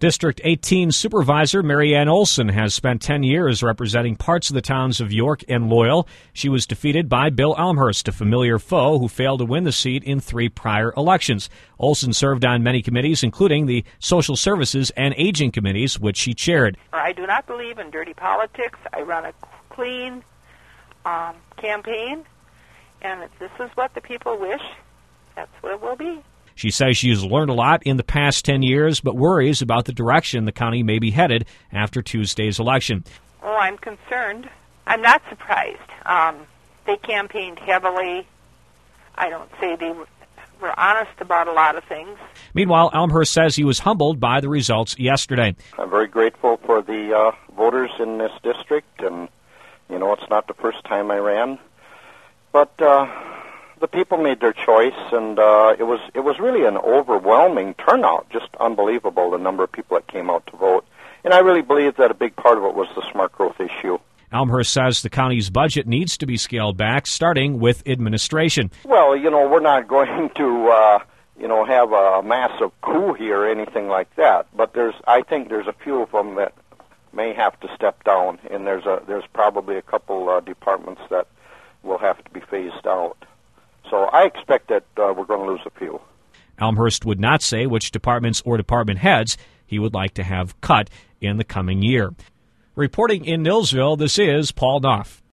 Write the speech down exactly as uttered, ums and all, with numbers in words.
District eighteen Supervisor Mary Ann Olson has spent ten years representing parts of the towns of York and Loyal. She was defeated by Bill Elmhurst, a familiar foe who failed to win the seat in three prior elections. Olson served on many committees, including the Social Services and Aging Committees, which she chaired. I do not believe in dirty politics. I run a clean um, campaign, and if this is what the people wish, that's what it will be. She says she has learned a lot in the past ten years, but worries about the direction the county may be headed after Tuesday's election. Oh, I'm concerned. I'm not surprised. Um, they campaigned heavily. I don't say they were honest about a lot of things. Meanwhile, Elmhurst says he was humbled by the results yesterday. I'm very grateful for the uh, voters in this district, and, you know, it's not the first time I ran. But uh, the people made their choice, and uh, it was it was really an overwhelming turnout, just unbelievable, the number of people that came out to vote. And I really believe that a big part of it was the smart growth issue. Elmhurst says the county's budget needs to be scaled back, starting with administration. Well, you know, we're not going to, uh, you know, have a massive coup here or anything like that. But there's, I think there's a few of them that may have to step down, and there's a there's probably a couple uh, departments that will have to be phased out. So I expect that uh, we're going to lose a few. Elmhurst would not say which departments or department heads he would like to have cut in the coming year. Reporting in Nilsville, this is Paul Knopf.